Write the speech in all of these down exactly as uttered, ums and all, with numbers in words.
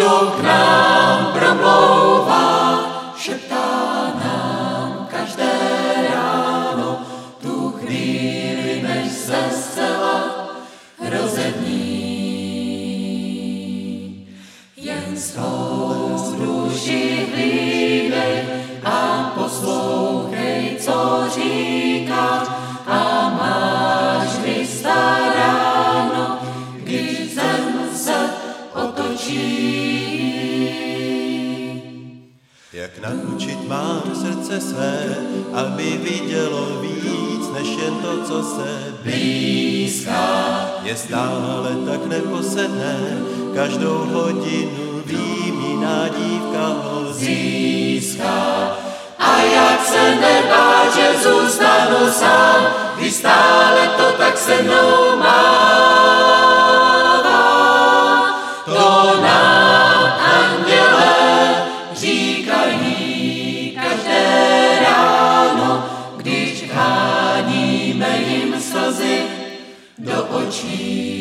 co k nám promlouvá, šeptá nám každé ráno, tu chvíli, než se zcela rozední. Jen svou duši hlídej a poslouchej, co říká, a máš vystaráno, když zem se otočí. Jak naučit mám srdce své, aby vidělo víc, než jen to, co se blízká. Je stále tak neposedné, každou hodinu výmíná dívka ho získá. A jak se nebát, že zůstanu sám, když stále to tak se mnou mává. To nám andělé říkají každé ráno, když háníme jim slzy do očí.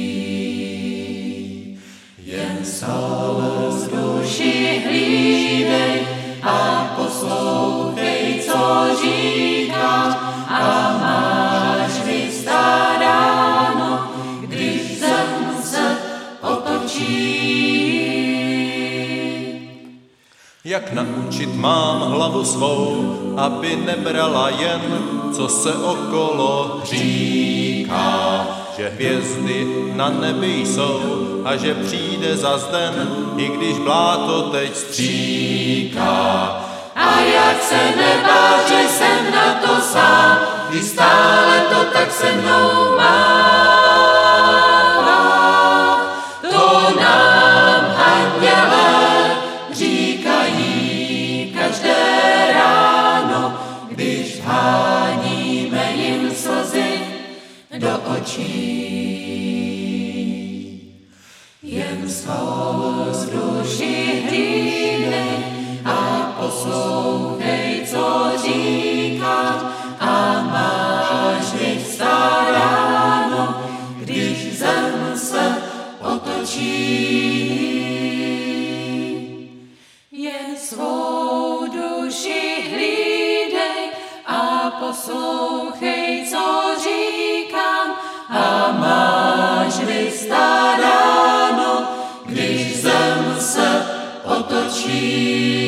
Jen stále z duši hlídej a poslouchej, co říká, a máš vystaráno, když zem se otočí. Jak naučit mám hlavu svou, aby nebrala jen, co se okolo říká, že hvězdy na nebi jsou a že přijde zas den, i když bláto teď stříká. A jak se nebát, že jsem na to sám, když stále to tak se mnou mává. To nám andělé říkají každé ráno, když háníme jim slzy do očí. Jen svou z duši hlídej a poslouchej, co říká, a máš vystaráno, když zem se otočí. Jen svou duši hlídej a poslouchej, co říkám, a máš vystaráno, když zem se otočí.